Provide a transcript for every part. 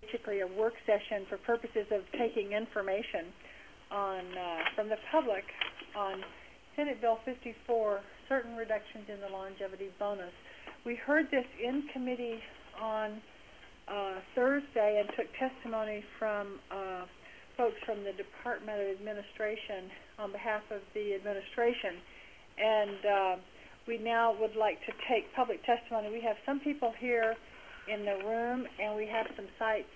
basically a work session for purposes of taking information on from the public on Senate Bill 54, certain reductions in the longevity bonus. We heard this in committee on Thursday and took testimony from folks from the Department of Administration on behalf of the administration. And we now would like to take public testimony. We have some people here in the room, and we have some sites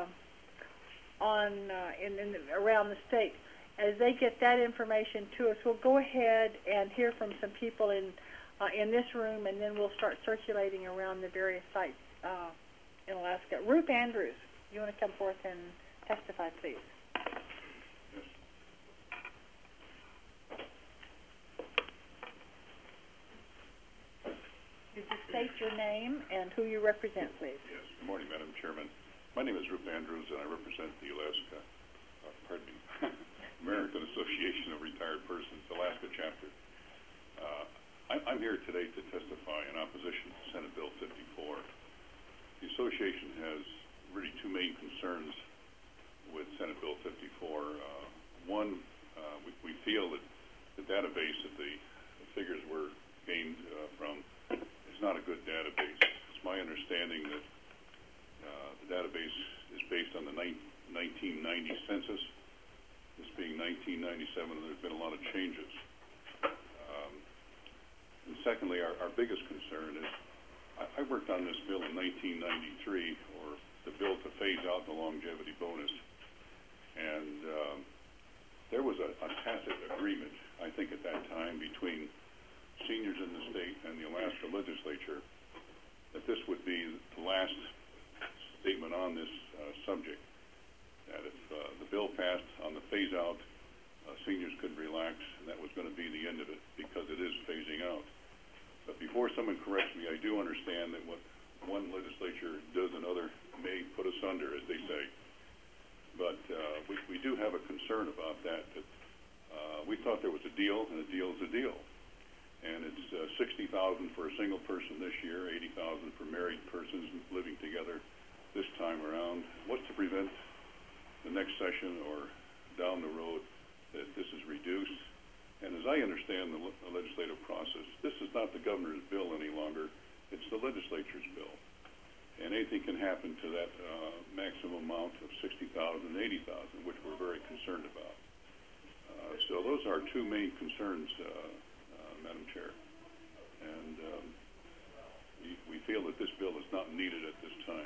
around the state. As they get that information to us, we'll go ahead and hear from some people in this room, and then we'll start circulating around the various sites in Alaska. Ruth Andrews, you want to come forth and testify, please? Yes. Could you state your name and who you represent, please? Yes. Good morning, Madam Chairman. My name is Ruth Andrews, and I represent the American Association of Retired Persons, Alaska chapter. I'm here today to testify in opposition to Senate Bill 54. The association has really two main concerns with Senate Bill 54. One, we feel that the database that the figures were gained from is not a good database. It's my understanding that the database is based on the 1990 census. This being 1997, there's been a lot of changes. And secondly, our biggest concern is, I worked on this bill in 1993, or the bill to phase out the longevity bonus, and there was a tacit agreement, I think at that time, between seniors in the state and the Alaska legislature that this would be the last statement on this subject, that if the bill passed on the phase-out, seniors could relax, and that was going to be the end of it, because it is phasing out. But before someone corrects me, I do understand that what one legislature does, another may put us under, as they say. But we do have a concern about that we thought there was a deal, and a deal is a deal. And it's $60,000 for a single person this year, $80,000 for married persons living together this time around. What's to prevent the next session or down the road that this is reduced? And as I understand the legislative process, this is not the governor's bill any longer, it's the legislature's bill. And anything can happen to that maximum amount of $60,000 and $80,000, which we're very concerned about. So those are our two main concerns, Madam Chair. And we feel that this bill is not needed at this time.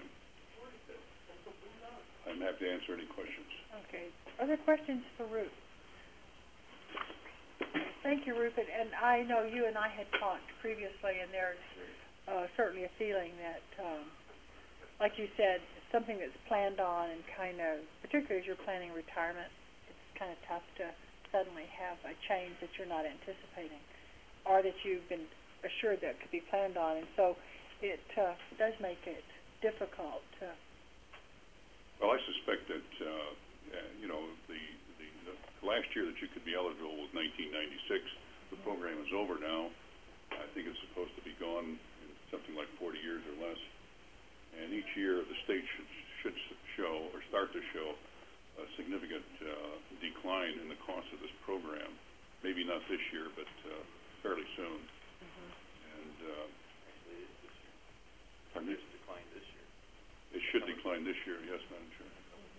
I'm happy to answer any questions. Okay. Other questions for Ruth? Thank you, Ruth. And I know you and I had talked previously, and there's certainly a feeling that, like you said, something that's planned on and kind of, particularly as you're planning retirement, it's kind of tough to suddenly have a change that you're not anticipating, or that you've been assured that could be planned on. And so it does make it difficult to... Well, I suspect that, the last year that you could be eligible was 1996. The program is over now. I think it's supposed to be gone in something like 40 years or less. And each year the state should show, or start to show, a significant decline in the cost of this program. Maybe not this year, but fairly soon. Mm-hmm. And Pardon me? It should decline this year. It should decline this year, yes, Madam Chair.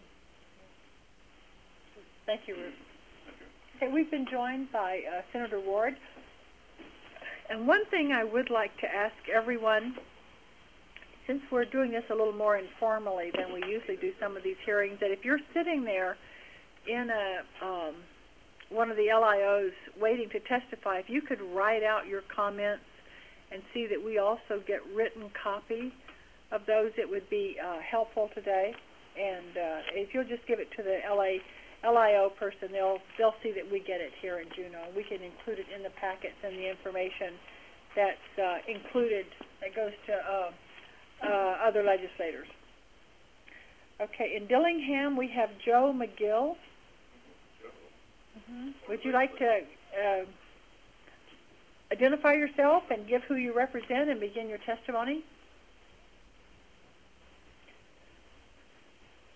Thank you, Ruth. Thank you. Okay, we've been joined by Senator Ward. And one thing I would like to ask everyone, since we're doing this a little more informally than we usually do some of these hearings, that if you're sitting there in one of the LIOs waiting to testify, if you could write out your comments and see that we also get written copy of those, it would be helpful today. And if you'll just give it to the LIO person, they'll see that we get it here in Juneau. We can include it in the packets and the information that's included that goes to other legislators. Okay, in Dillingham we have Joe McGill. Mm-hmm. Would you like to identify yourself and give who you represent and begin your testimony?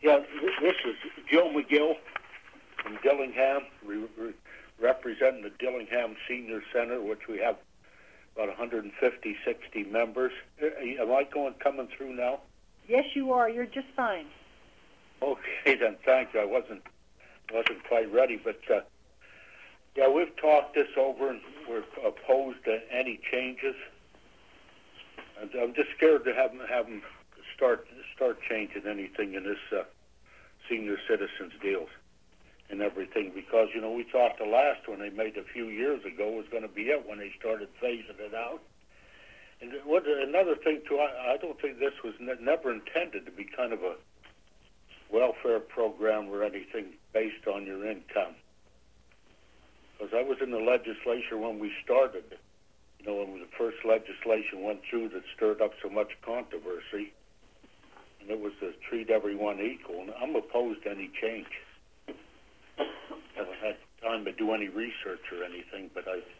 This is Joe McGill from Dillingham, representing the Dillingham Senior Center, which we have about 150, 60 members. Am I coming through now? Yes, you are. You're just fine. Okay, then. Thank you. I wasn't quite ready, but yeah, we've talked this over, and we're opposed to any changes. And I'm just scared to have them start changing anything in this senior citizens deals and everything, because we thought the last one they made a few years ago was going to be it when they started phasing it out. And another thing too, I don't think this was never intended to be kind of a welfare program or anything based on your income. Because I was in the legislature when we started, when the first legislation went through that stirred up so much controversy, and it was to treat everyone equal. And I'm opposed to any change. I haven't had time to do any research or anything, but I'm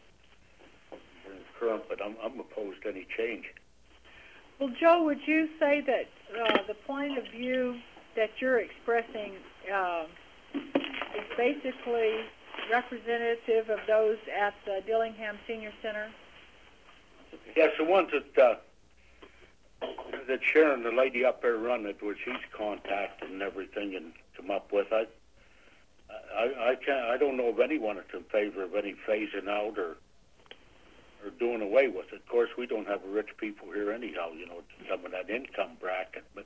opposed to any change. Well, Joe, would you say that the point of view that you're expressing is basically representative of those at the Dillingham Senior Center? Yes, the ones that Sharon, the lady up there running it, which she's contacted and everything and come up with. I don't know of anyone that's in favor of any phasing out or doing away with it. Of course, we don't have rich people here anyhow, some of that income bracket, but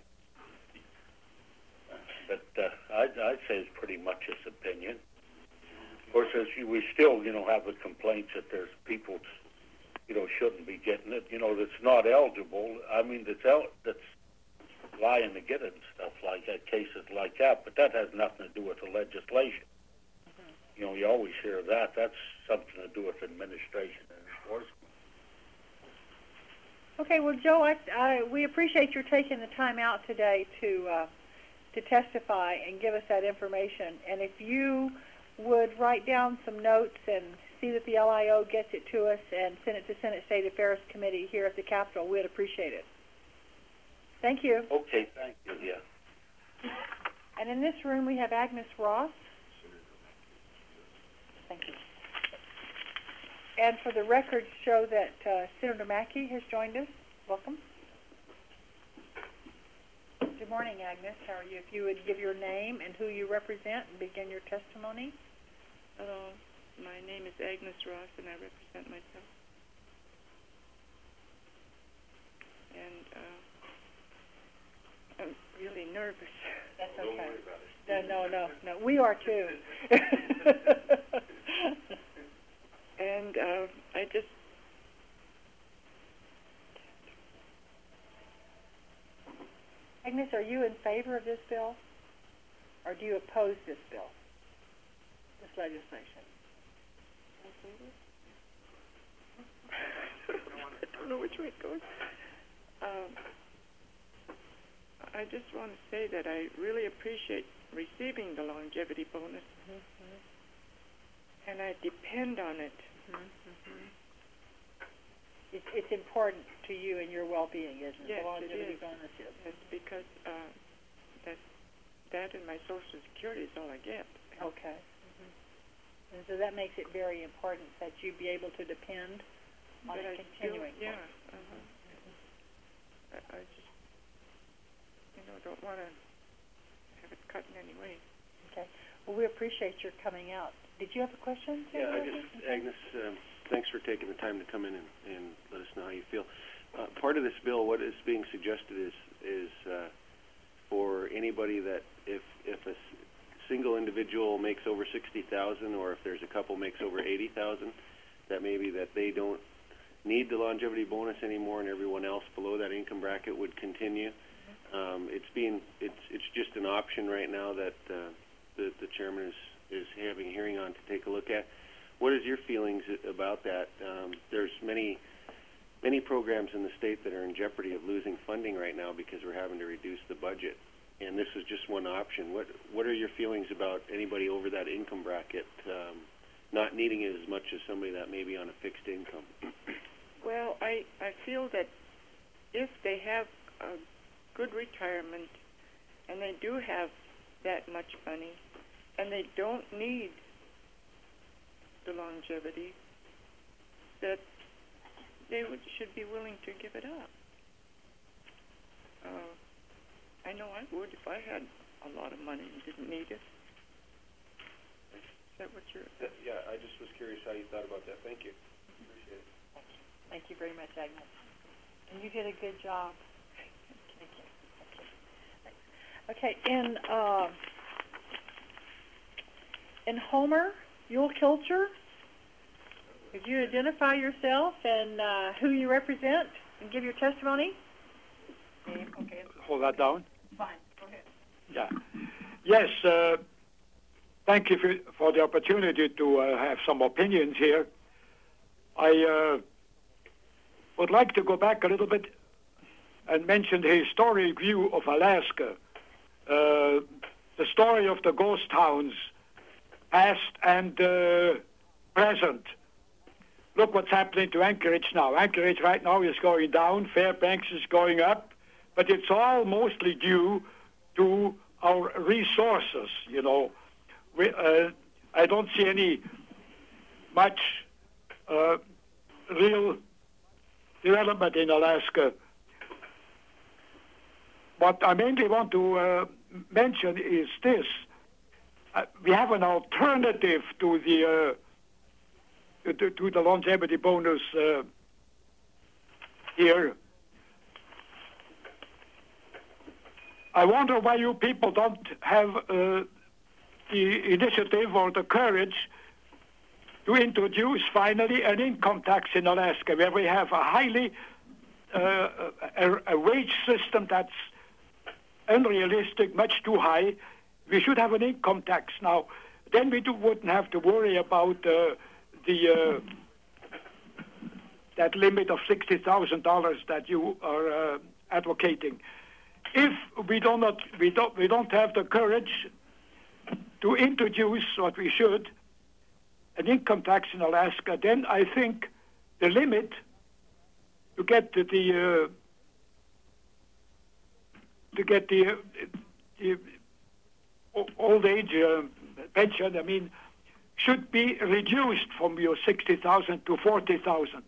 I'd say it's pretty much his opinion. Of course, we still, have the complaints that there's people, shouldn't be getting it, that's not eligible. I mean, that's lying to get it and stuff like that, cases like that, but that has nothing to do with the legislation. Mm-hmm. You always hear that. That's something to do with administration and enforcement. Okay, well, Joe, we appreciate your taking the time out today to testify and give us that information. And if you would write down some notes and see that the LIO gets it to us and send it to Senate State Affairs Committee here at the Capitol, we'd appreciate it. Thank you. Okay, thank you, yeah. And in this room we have Agnes Ross. Thank you. And for the record, show that Senator Mackey has joined us. Welcome. Good morning, Agnes. How are you? If you would give your name and who you represent and begin your testimony. Hello. My name is Agnes Ross, and I represent myself. And I'm really nervous. That's okay. Don't worry about it. No. We are too. And I just... Agnes, are you in favor of this bill? Or do you oppose this bill? This legislation? I don't know which way it goes. I just want to say that I really appreciate receiving the longevity bonus, mm-hmm. and I depend on it. Mm-hmm. It's important to you and your well-being, isn't it? Yes, the longevity it is. Bonus is. Yes, because that and my Social Security is all I get. Okay. And so that makes it very important that you be able to depend on it continuing. Yeah. I just, don't want to have it cut in any way. Okay. Well, we appreciate your coming out. Did you have a question? Yeah, Agnes, thanks for taking the time to come in and let us know how you feel. Part of this bill, what is being suggested is for anybody that if a single individual makes over $60,000, or if there's a couple makes over $80,000, that maybe that they don't need the longevity bonus anymore, and everyone else below that income bracket would continue. It's just an option right now that the chairman is having a hearing on to take a look at. What is your feelings about that? There's many programs in the state that are in jeopardy of losing funding right now because we're having to reduce the budget, and this is just one option. What are your feelings about anybody over that income bracket not needing it as much as somebody that may be on a fixed income? Well, I feel that if they have a good retirement and they do have that much money, and they don't need the longevity, that they should be willing to give it up. I know I would if I had a lot of money and didn't need it. Is that what you're... Yeah, I just was curious how you thought about that. Thank you. Appreciate it. Thank you very much, Agnes. And you did a good job. Thank you. Okay, in Homer, Yule Kilcher, could you identify yourself and who you represent and give your testimony? Okay. Hold that down. Fine. Go ahead. Yeah. Yes, thank you for the opportunity to have some opinions here. I would like to go back a little bit and mention the historic view of Alaska, the story of the ghost towns, past and present. Look what's happening to Anchorage now. Anchorage right now is going down, Fairbanks is going up, but it's all mostly due to our resources, you know. I don't see any much real development in Alaska. What I mainly want to mention is this. We have an alternative to the longevity bonus here. I wonder why you people don't have the initiative or the courage to introduce finally an income tax in Alaska, where we have a highly a wage system that's unrealistic, much too high. We should have an income tax now. Then we wouldn't have to worry about that limit of $60,000 that you are advocating. If we don't have the courage to introduce what we should, an income tax in Alaska, then I think the limit to get the old age pension, I mean, should be reduced from your 60,000 to 40,000.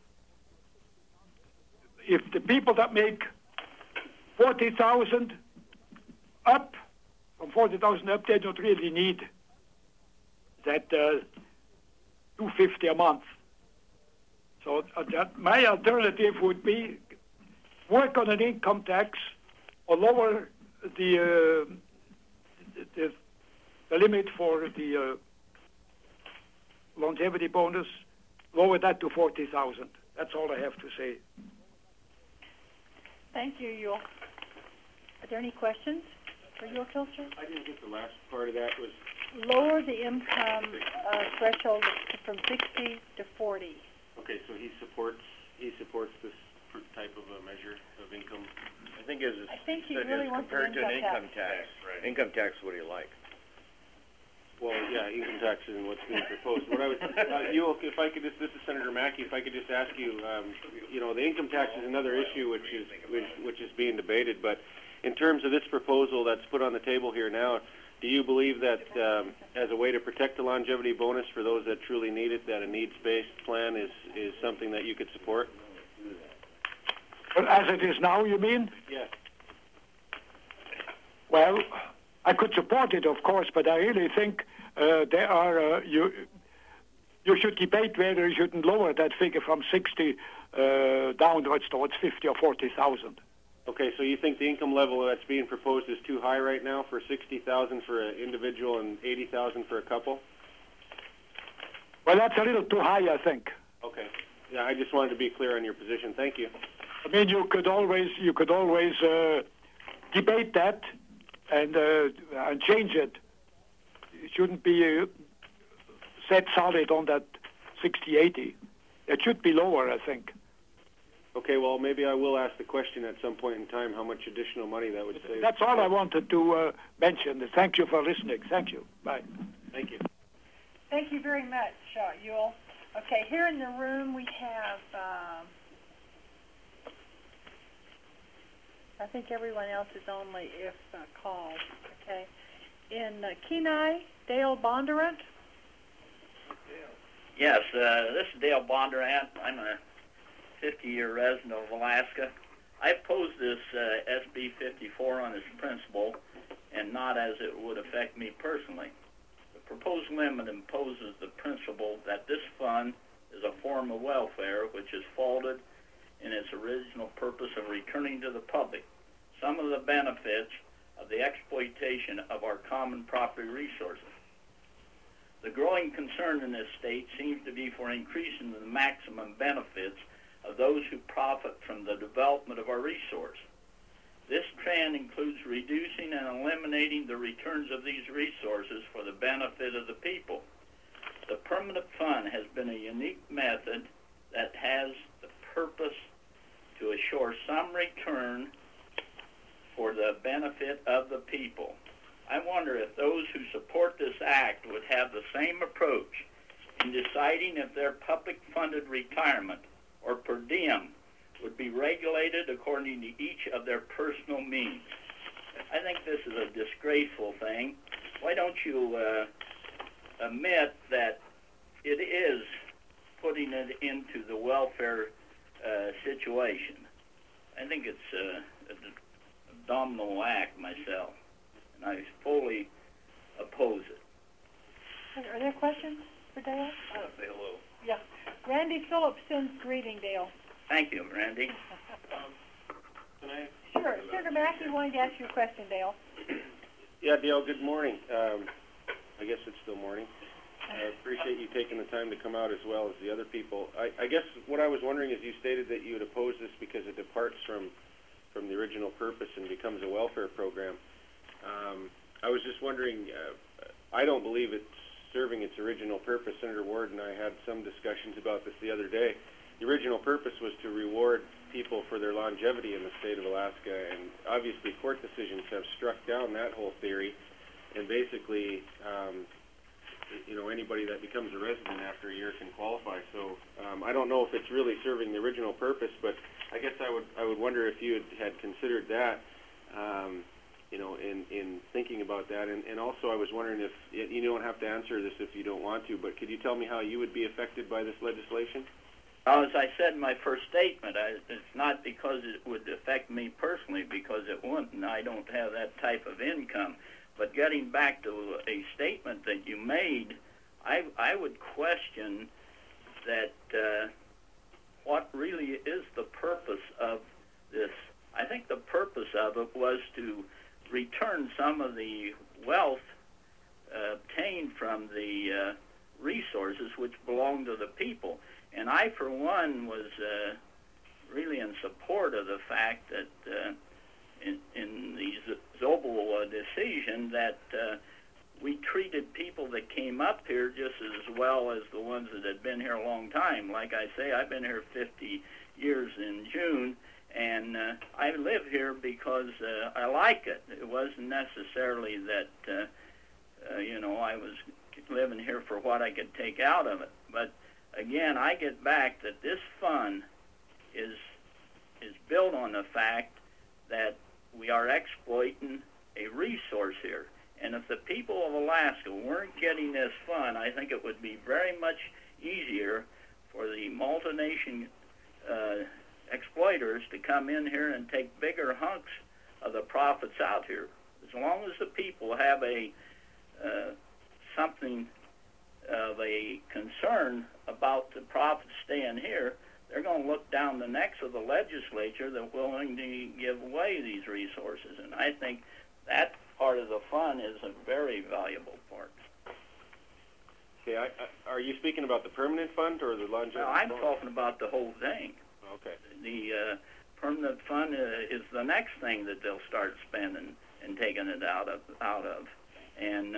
If the people that make 40,000 up, from 40,000 up, they don't really need that $250 a month. So my alternative would be work on an income tax or lower the limit for the longevity bonus, lower that to 40,000. That's all I have to say. Thank you, Yule. Are there any questions for Yule Kilcher? I didn't get the last part of that. Was lower the income threshold from 60 to 40. Okay, so he supports this type of a measure of income. I think as he really wants compared to an income tax. Right. Income tax, what do you like? Well, yeah, income tax isn't what's being proposed. What I would, if I could just, this is Senator Mackey, if I could just ask you, the income tax is another issue which is being debated. But in terms of this proposal that's put on the table here now, do you believe that as a way to protect the longevity bonus for those that truly need it, that a needs-based plan is something that you could support? But as it is now, you mean? Yes. Well, I could support it, of course, but I really think there are you should debate whether you shouldn't lower that figure from 60 downwards towards 50 or 40,000. Okay, so you think the income level that's being proposed is too high right now for 60,000 for an individual and 80,000 for a couple? Well, that's a little too high, I think. Okay. Yeah, I just wanted to be clear on your position. Thank you. I mean, you could always debate that and change it. It shouldn't be set solid on that 60-80. It should be lower, I think. Okay, well, maybe I will ask the question at some point in time how much additional money that would save. That's all I wanted to mention. Thank you for listening. Thank you. Bye. Thank you. Thank you very much, Yule. Okay, here in the room we have, I think everyone else is only if called, okay? in Kenai, Dale Bondurant. Yes, this is Dale Bondurant. I'm a 50-year resident of Alaska. I opposed this SB 54 on its principle and not as it would affect me personally. The proposed limit imposes the principle that this fund is a form of welfare which is faulted in its original purpose of returning to the public some of the benefits of the exploitation of our common property resources. The growing concern in this state seems to be for increasing the maximum benefits of those who profit from the development of our resource. This trend includes reducing and eliminating the returns of these resources for the benefit of the people. The permanent fund has been a unique method that has the purpose to assure some return for the benefit of the people. I wonder if those who support this act would have the same approach in deciding if their public-funded retirement or per diem would be regulated according to each of their personal means. I think this is a disgraceful thing. Why don't you admit that it is putting it into the welfare situation? I think it's an abominable act myself, and I fully oppose it. Are there questions for Dale? I want to say hello. Yeah. Randy Phillips sends greeting, Dale. Thank you, Randy. Can I? Sure. Senator Mackey wanted to ask you a question, Dale. Yeah, Dale, good morning. I guess it's still morning. I appreciate you taking the time to come out as well as the other people. I guess what I was wondering is you stated that you would oppose this because it departs from the original purpose and becomes a welfare program. I was just wondering, I don't believe it's serving its original purpose. Senator Ward and I had some discussions about this the other day. The original purpose was to reward people for their longevity in the state of Alaska, and obviously court decisions have struck down that whole theory, and basically anybody that becomes a resident after a year can qualify. So I don't know if it's really serving the original purpose, but I guess I would wonder if you had considered that, in thinking about that. And also I was wondering if, you don't have to answer this if you don't want to, but could you tell me how you would be affected by this legislation? Well, as I said in my first statement, it's not because it would affect me personally, because it wouldn't. I don't have that type of income. But getting back to a statement that you made, I would question that what really is the purpose of this. I think the purpose of it was to return some of the wealth obtained from the resources which belong to the people. And I, for one, was really in support of the fact that in the Zobel decision that we treated people that came up here just as well as the ones that had been here a long time. Like I say, I've been here 50 years in June, and I live here because I like it. It wasn't necessarily that, I was living here for what I could take out of it. But again, I get back that this fund is built on the fact that we are exploiting a resource here. And if the people of Alaska weren't getting this fund, I think it would be very much easier for the multination exploiters to come in here and take bigger hunks of the profits out here. As long as the people have a something of a concern about the profits staying here, they're going to look down the necks of the legislature that are willing to give away these resources. And I think that part of the fund is a very valuable part. Okay, are you speaking about the permanent fund or the longevity fund? No, I'm talking about the whole thing. Okay. The permanent fund is the next thing that they'll start spending and taking it out of. And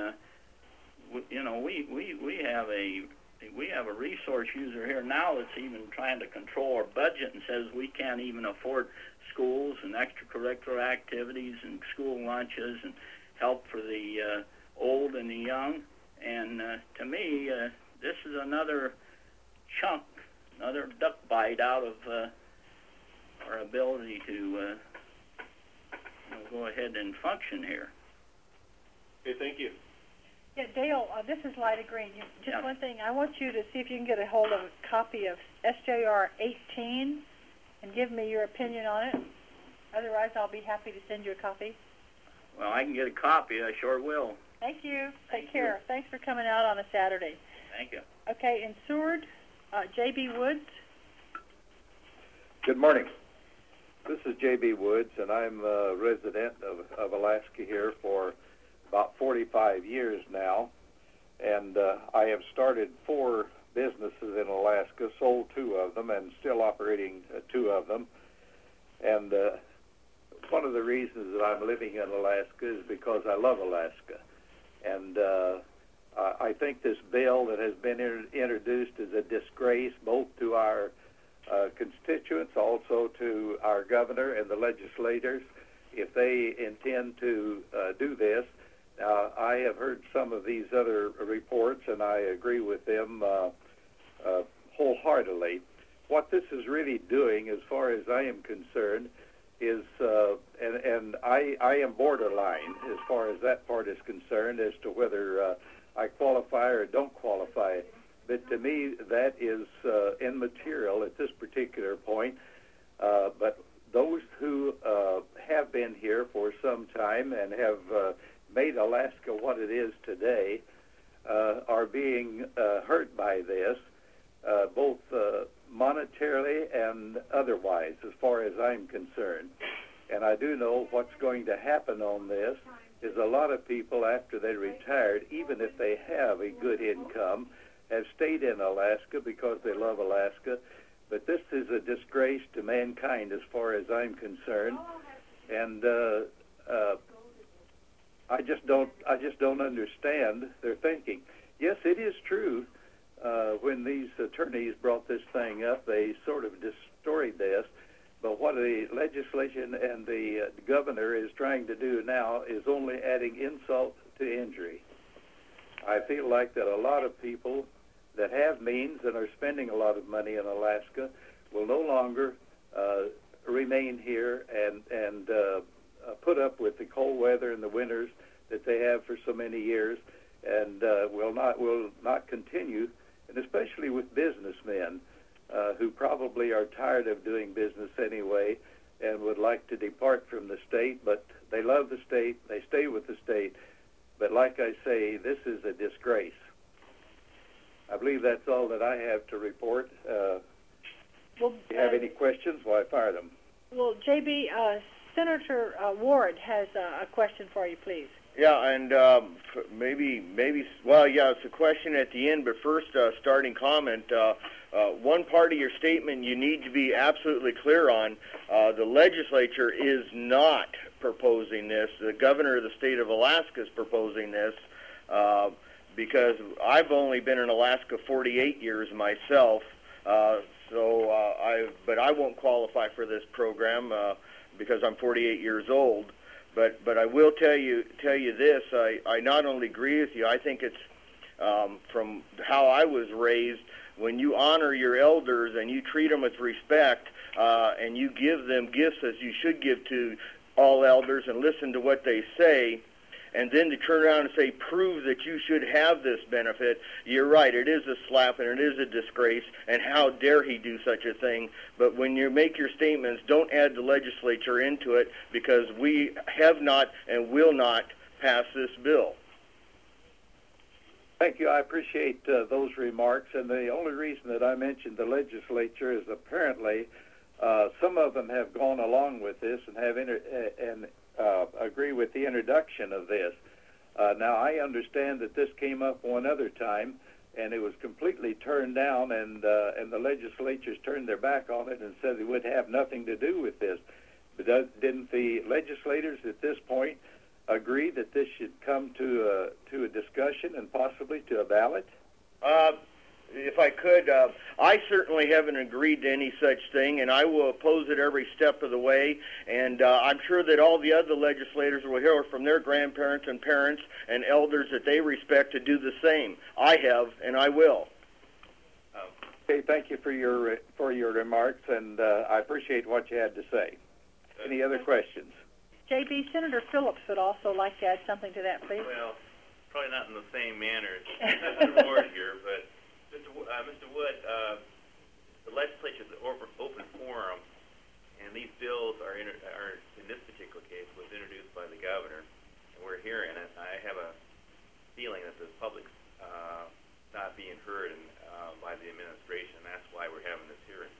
we have a resource user here now that's even trying to control our budget and says we can't even afford schools and extracurricular activities and school lunches and help for the old and the young. And to me, this is another chunk, another duck bite out of our ability to go ahead and function here. Okay, thank you. Yeah, Dale, this is Lyda Green. Just Yeah. one thing. I want you to see if you can get a hold of a copy of SJR 18 and give me your opinion on it. Otherwise, I'll be happy to send you a copy. Well, I can get a copy. I sure will. Thank you. Thank Take care. Thanks for coming out on a Saturday. Thank you. Okay, in Seward, J.B. Woods. Good morning. This is J.B. Woods, and I'm a resident of Alaska here for about 45 years now. And I have started 4 businesses in Alaska, sold 2 of them, and still operating 2 of them. And one of the reasons that I'm living in Alaska is because I love Alaska. And I think this bill that has been introduced is a disgrace both to our constituents, also to our governor and the legislators, if they intend to do this. Now, I have heard some of these other reports, and I agree with them wholeheartedly. What this is really doing, as far as I am concerned, is, and I am borderline as far as that part is concerned as to whether I qualify or don't qualify. But to me, that is immaterial at this particular point. But those who have been here for some time and have made Alaska what it is today are being hurt by this, both monetarily and otherwise, as far as I'm concerned. And I do know what's going to happen on this is a lot of people, after they retired, even if they have a good income, have stayed in Alaska because they love Alaska. But this is a disgrace to mankind as far as I'm concerned. And I just don't understand their thinking. Yes, it is true. When these attorneys brought this thing up, they sort of destroyed this. But what the legislation and the governor is trying to do now is only adding insult to injury. I feel like that a lot of people that have means and are spending a lot of money in Alaska will no longer remain here and put up with the cold weather and the winters that they have for so many years, and will not continue. And especially with businessmen who probably are tired of doing business anyway and would like to depart from the state, but they love the state, they stay with the state. But like I say, this is a disgrace. I believe that's all that I have to report. Well, do you have any questions? Well, I fire them. Well, J.B., Senator Ward has a question for you, please. Yeah, and well, yeah, it's a question at the end, but first, starting comment. One part of your statement you need to be absolutely clear on. The legislature is not proposing this. The governor of the state of Alaska is proposing this because I've only been in Alaska 48 years myself, but I won't qualify for this program because I'm 48 years old. But I will tell you this. I not only agree with you. I think it's from how I was raised. When you honor your elders and you treat them with respect, and you give them gifts as you should give to all elders and listen to what they say, and then to turn around and say, prove that you should have this benefit, you're right, it is a slap and it is a disgrace, and how dare he do such a thing. But when you make your statements, don't add the legislature into it, because we have not and will not pass this bill. Thank you. I appreciate those remarks. And the only reason that I mentioned the legislature is apparently some of them have gone along with this and have agree with the introduction of this. Now, I understand that this came up one other time, and it was completely turned down, and the legislatures turned their back on it and said they would have nothing to do with this. But didn't the legislators at this point agree that this should come to a discussion and possibly to a ballot? If I could, I certainly haven't agreed to any such thing, and I will oppose it every step of the way. And I'm sure that all the other legislators will hear from their grandparents and parents and elders that they respect to do the same. I have, and I will. Okay, thank you for your remarks, and I appreciate what you had to say. Any other questions? J.B. Senator Phillips would also like to add something to that, please. Well, probably not in the same manner as Mr. Ward here, but Mr. Wood, the legislature is an open forum, and these bills are in this particular case was introduced by the governor, and we're hearing it. I have a feeling that the public's not being heard by the administration, and that's why we're having this hearing.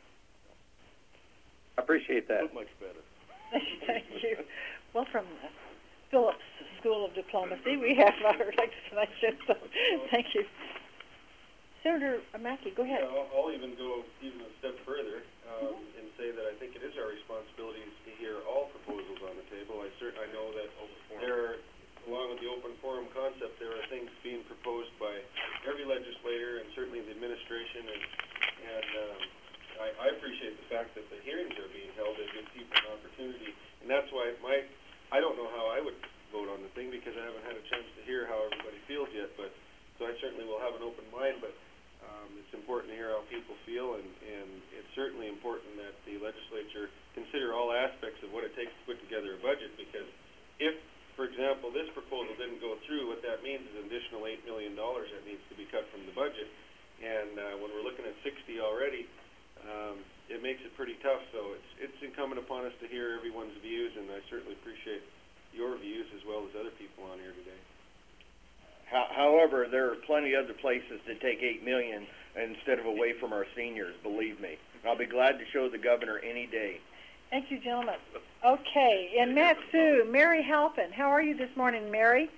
I appreciate that. Much better. Thank you. Well, from Phillips School of Diplomacy, we have our legislation, so thank you. Senator Mackey, go ahead. Yeah, I'll even go even a step further and say that I think it is our responsibility to hear all proposals on the table. I know that there are, along with the open forum concept, there are things being proposed by every legislator and certainly the administration, and I appreciate the fact that the hearings are being held and give people an opportunity, and that's why I don't know how I would vote on the thing because I haven't had a chance to hear how everybody feels yet, but so I certainly will have an open mind, but it's important to hear how people feel, and it's certainly important that the legislature consider all aspects of what it takes to put together a budget, because if, for example, this proposal didn't go through, what that means is an additional $8 million that needs to be cut from the budget, and when we're looking at 60 already, it makes it pretty tough, so it's incumbent upon us to hear everyone's views, and I certainly appreciate your views as well as other people on here today. However, there are plenty of other places to take $8 million instead of away from our seniors, believe me. I'll be glad to show the governor any day. Thank you, gentlemen. Okay, and Matsu, Mary Halpin. How are you this morning, Mary?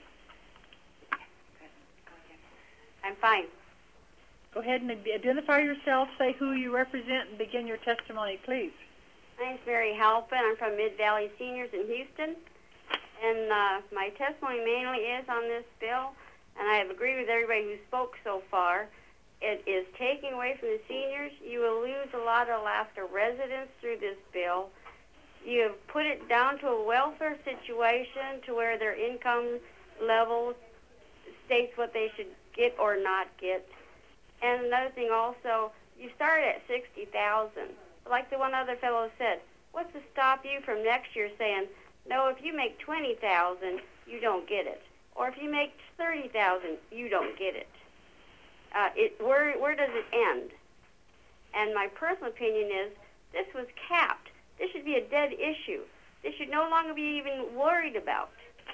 I'm fine. Go ahead and identify yourself, say who you represent, and begin your testimony, please. My name's Mary Halpin. I'm from Mid-Valley Seniors in Houston. And my testimony mainly is on this bill, and I have agreed with everybody who spoke so far. It is taking away from the seniors. You will lose a lot of Alaska residents through this bill. You have put it down to a welfare situation to where their income level states what they should get or not get. And another thing also, you started at $60,000. Like the one other fellow said, what's to stop you from next year saying, no, if you make $20,000, you don't get it. Or if you make $30,000, you don't get it. Where does it end? And my personal opinion is this was capped. This should be a dead issue. This should no longer be even worried about.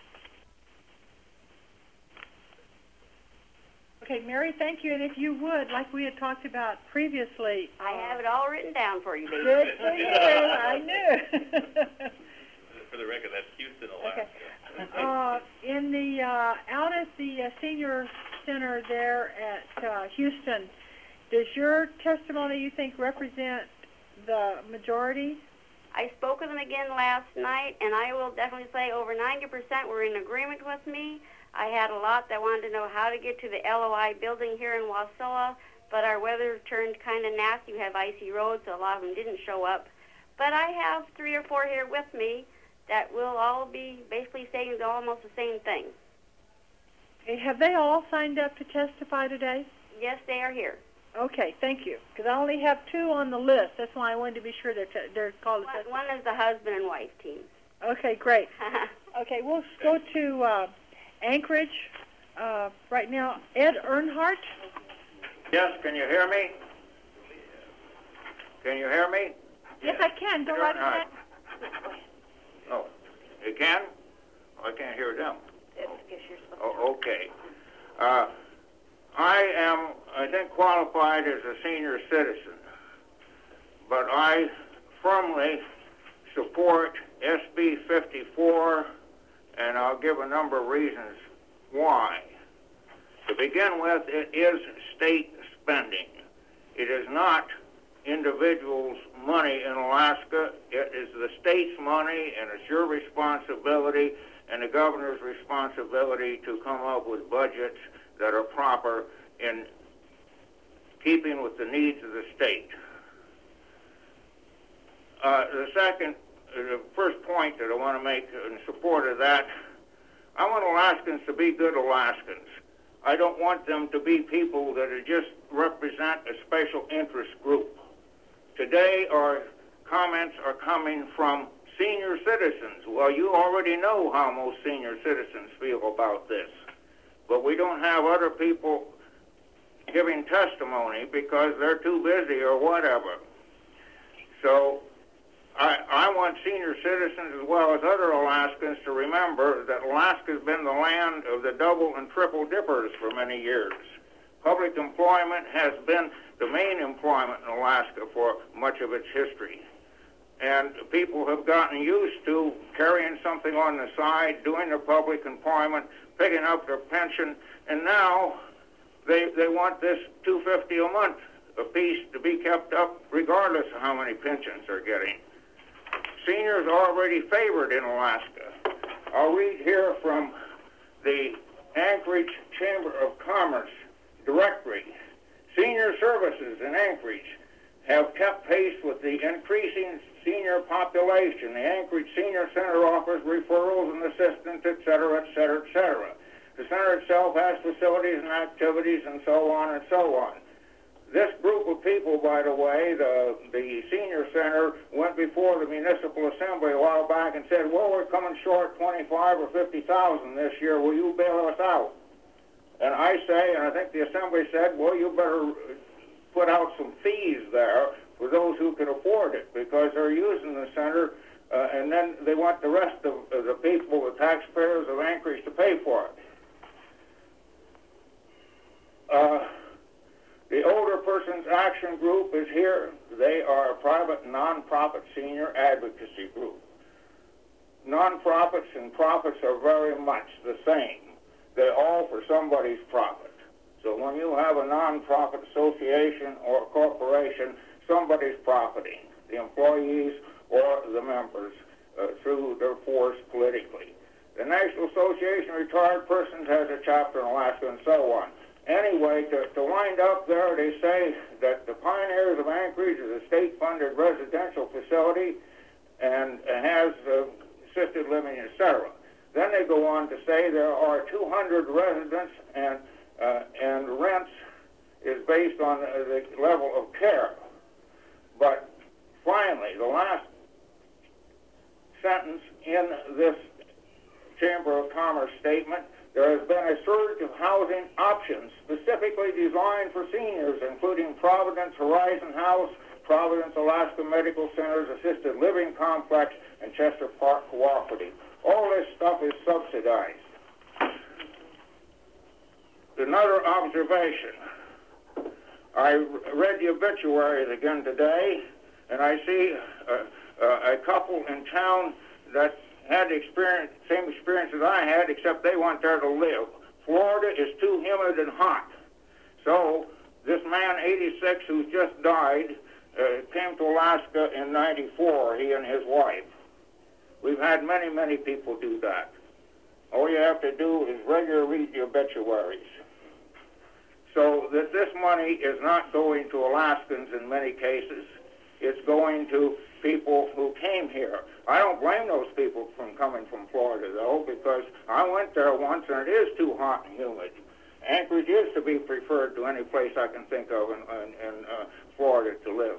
Okay, Mary, thank you. And if you would, like we had talked about previously. I have it all written down for you, baby. Good for you. I knew. For the record, that's Houston, Alaska. Okay. In the out at the senior center there at Houston, does your testimony, you think, represent the majority? I spoke with them again last night, and I will definitely say over 90% were in agreement with me. I had a lot that wanted to know how to get to the LOI building here in Wasilla, but our weather turned kind of nasty. We have icy roads, so a lot of them didn't show up. But I have 3 or 4 here with me that will all be basically saying almost the same thing. Have they all signed up to testify today? Yes, they are here. Okay, thank you. Because I only have 2 on the list. That's why I wanted to be sure they're called. One is the husband and wife team. Okay, great. Okay, we'll go to Anchorage right now. Ed Earnhardt. Yes, can you hear me? Can you hear me? Yes, I can. Go right ahead. Oh, you can? Oh, I can't hear them. Oh, okay. I am, I think, qualified as a senior citizen, but I firmly support SB 54, and I'll give a number of reasons why. To begin with, it is state spending. It is not individuals' money in Alaska. It is the state's money, and it's your responsibility and the governor's responsibility to come up with budgets that are proper in keeping with the needs of the state. The first point that I want to make in support of that, I want Alaskans to be good Alaskans. I don't want them to be people that just represent a special interest group. Today, our comments are coming from senior citizens. Well, you already know how most senior citizens feel about this. But we don't have other people giving testimony because they're too busy or whatever. So I want senior citizens as well as other Alaskans to remember that Alaska's been the land of the double and triple dippers for many years. Public employment has been the main employment in Alaska for much of its history. And people have gotten used to carrying something on the side, doing their public employment, picking up their pension, and now they want this $250 a month apiece to be kept up regardless of how many pensions they're getting. Seniors are already favored in Alaska. I'll read here from the Anchorage Chamber of Commerce directory. Senior services in Anchorage have kept pace with the increasing senior population. The Anchorage Senior Center offers referrals and assistance, et cetera, et cetera, et cetera. The center itself has facilities and activities and so on and so on. This group of people, by the way, the senior center went before the municipal assembly a while back and said, well, we're coming short 25 or 50,000 this year. Will you bail us out? And I say, and I think the assembly said, well, you better put out some fees there for those who can afford it, because they're using the center, and then they want the rest of the people, the taxpayers of Anchorage, to pay for it. The Older Persons Action Group is here. They are a private, non-profit senior advocacy group. Non-profits and profits are very much the same. They're all for somebody's profit. So when you have a non-profit association or a corporation, somebody's profiting, the employees or the members, through their force politically. The National Association of Retired Persons has a chapter in Alaska and so on. Anyway, to wind up there, they say that the Pioneers of Anchorage is a state-funded residential facility and has assisted living, etc. Then they go on to say there are 200 residents and rents is based on the level of care. But finally, the last sentence in this Chamber of Commerce statement, there has been a surge of housing options specifically designed for seniors, including Providence Horizon House, Providence Alaska Medical Center's Assisted Living Complex, and Chester Park Cooperative. All this stuff is subsidized. Another observation. I read the obituaries again today, and I see a couple in town that had the same experience as I had, except they went there to live. Florida is too humid and hot. So this man, 86, who just died, came to Alaska in '94, he and his wife. We've had many, many people do that. All you have to do is regularly read the obituaries. So that this money is not going to Alaskans in many cases. It's going to people who came here. I don't blame those people from coming from Florida, though, because I went there once and it is too hot and humid. Anchorage is to be preferred to any place I can think of in Florida to live.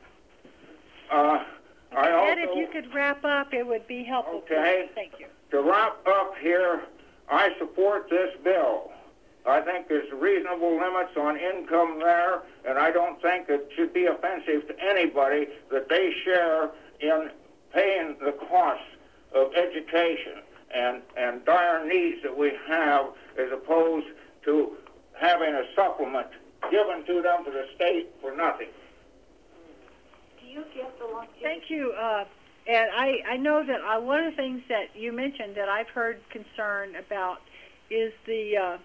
Ed, if you could wrap up, it would be helpful. Okay. Thank you. To wrap up here, I support this bill. I think there's reasonable limits on income there, and I don't think it should be offensive to anybody that they share in paying the costs of education and dire needs that we have, as opposed to having a supplement given to them to the state for nothing. Do you get the longevity? Thank you, Ed. I know that one of the things that you mentioned that I've heard concern about is the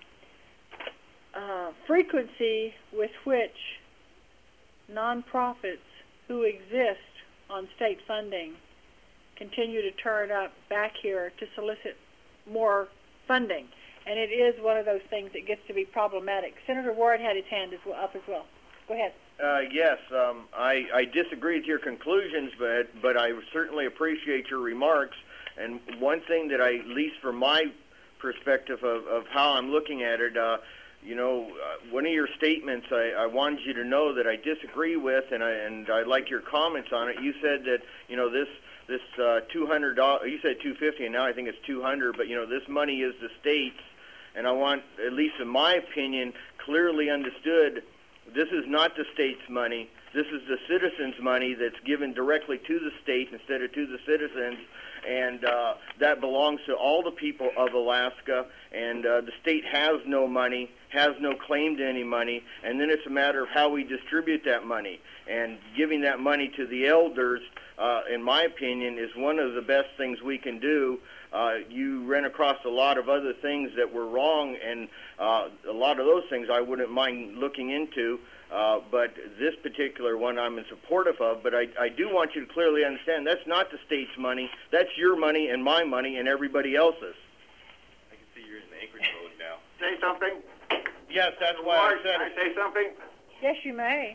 frequency with which nonprofits who exist on state funding continue to turn up back here to solicit more funding. And it is one of those things that gets to be problematic. Senator Ward had his hand up as well. Go ahead. Yes, I disagree with your conclusions, but I certainly appreciate your remarks. And one thing that at least from my perspective of how I'm looking at it, one of your statements I wanted you to know that I disagree with, and I like your comments on it. You said that, this this $200. You said $250, and now I think it's $200. But this money is the state's, and I want, at least in my opinion, clearly understood. This is not the state's money. This is the citizens' money that's given directly to the state instead of to the citizens, and that belongs to all the people of Alaska, and the state has no money, has no claim to any money, and then it's a matter of how we distribute that money. And giving that money to the elders, in my opinion, is one of the best things we can do. You ran across a lot of other things that were wrong, and a lot of those things I wouldn't mind looking into. But this particular one I'm in supportive of, but I do want you to clearly understand that's not the state's money. That's your money and my money and everybody else's. I can see you're in the Anchorage mode now. Say something? Yes, that's why I said it. Can I say something? Yes, you may.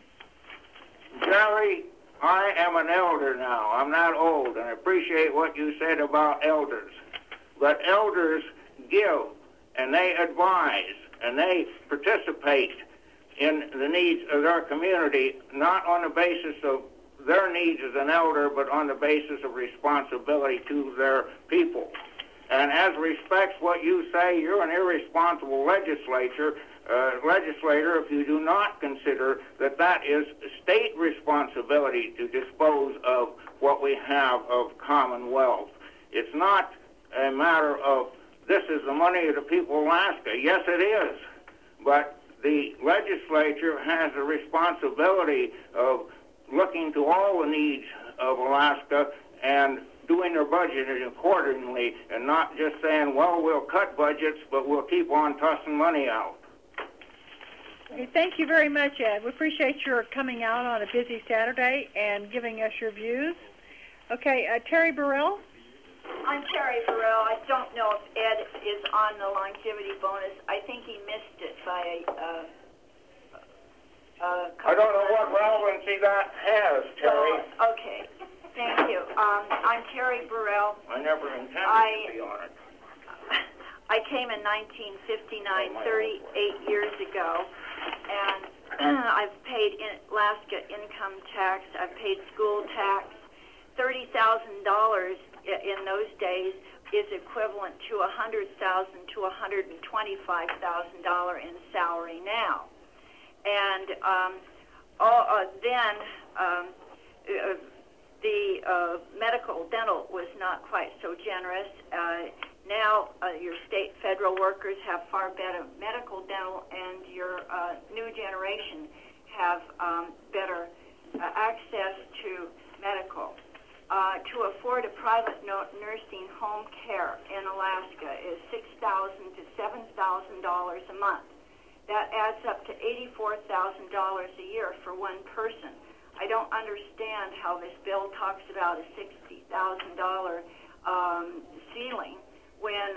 Jerry, I am an elder now. I'm not old, and I appreciate what you said about elders. But elders give, and they advise, and they participate in the needs of their community, not on the basis of their needs as an elder, but on the basis of responsibility to their people. And as respects what you say, you're an irresponsible legislator if you do not consider that that is state responsibility to dispose of what we have of commonwealth. It's not a matter of this is the money of the people of Alaska. Yes, it is. But the legislature has a responsibility of looking to all the needs of Alaska and doing their budget accordingly, and not just saying, well, we'll cut budgets, but we'll keep on tossing money out. Okay, thank you very much, Ed. We appreciate your coming out on a busy Saturday and giving us your views. Okay, Terry Burrell? I'm Terry Burrell. I don't know if Ed is on the longevity bonus. I think he missed it by I don't know what relevancy that has, Terry. Oh, okay. Thank you. I'm Terry Burrell. I never intended to be on it. I came in 1959, 38 years ago, and I've paid Alaska income tax. I've paid school tax. $30,000 in those days is equivalent to $100,000 to $125,000 in salary now. And then the medical dental was not quite so generous. Now your state federal workers have far better medical dental, and your new generation have better access to medical. To afford a private nursing home care in Alaska is $6,000 to $7,000 a month. That adds up to $84,000 a year for one person. I don't understand how this bill talks about a $60,000 ceiling when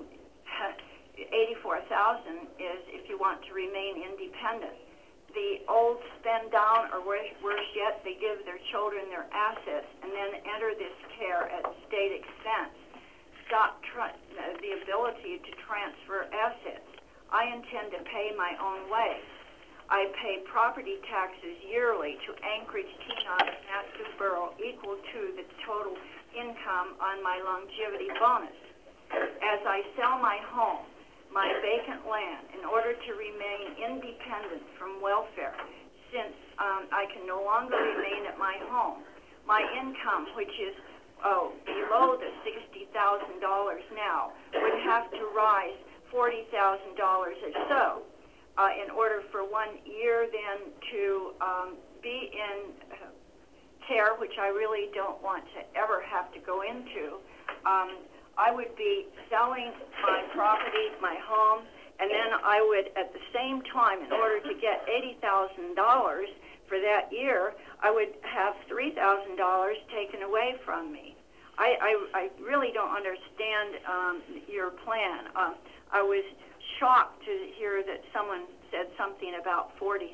$84,000 is if you want to remain independent. The old spend down, or worse yet, they give their children their assets and then enter this care at state expense. Stop the ability to transfer assets. I intend to pay my own way. I pay property taxes yearly to Anchorage, Tenon, and Atchison equal to the total income on my longevity bonus. As I sell my home, my vacant land, in order to remain independent from welfare, since I can no longer remain at my home, my income, which is below the $60,000 now, would have to rise $40,000 or so in order for 1 year then to be in care, which I really don't want to ever have to go into. I would be selling my property, my home, and then I would, at the same time, in order to get $80,000 for that year, I would have $3,000 taken away from me. I really don't understand your plan. I was shocked to hear that someone said something about $40,000.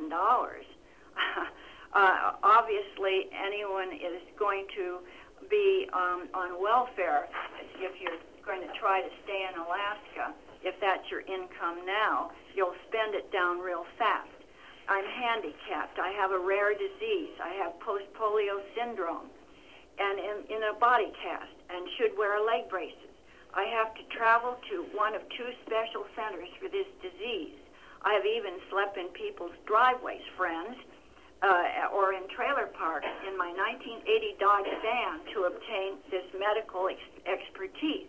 Obviously, anyone is going to be on welfare if you're going to try to stay in Alaska. If that's your income now, you'll spend it down real fast. I'm handicapped. I have a rare disease. I have post-polio syndrome. and in a body cast and should wear leg braces. I have to travel to one of 2 special centers for this disease. I have even slept in people's driveways, friends, or in trailer parks in my 1980 Dodge van to obtain this medical expertise.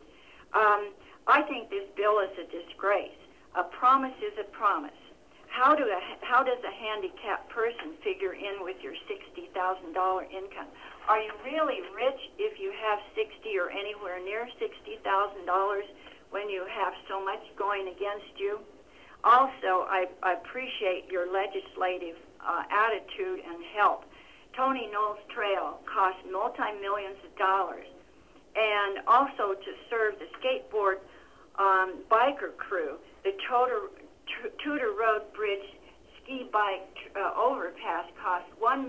I think this bill is a disgrace. A promise is a promise. How does a handicapped person figure in with your $60,000 income? Are you really rich if you have $60,000 or anywhere near $60,000 when you have so much going against you? Also, I appreciate your legislative attitude and help. Tony Knowles Trail costs multi-millions of dollars. And also to serve the skateboard biker crew, the Tudor Road Bridge ski bike overpass cost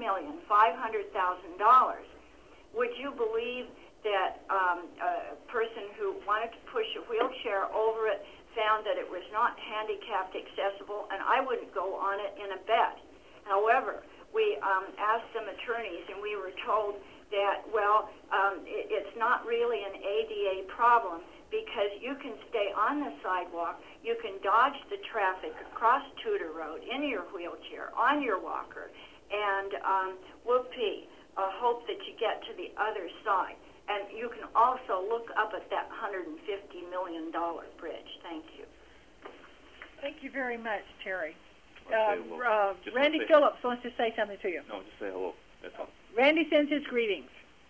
$1,500,000. Would you believe that a person who wanted to push a wheelchair over it found that it was not handicapped accessible, and I wouldn't go on it in a bet. However, we asked some attorneys, and we were told that, it's not really an ADA problem because you can stay on the sidewalk, you can dodge the traffic across Tudor Road in your wheelchair, on your walker, and whoopee, hope that you get to the other side. And you can also look up at that $150 million bridge. Thank you. Thank you very much, Terry. Just Randy Phillips wants to say something to you. No, just say hello. That's all. Randy sends his greetings.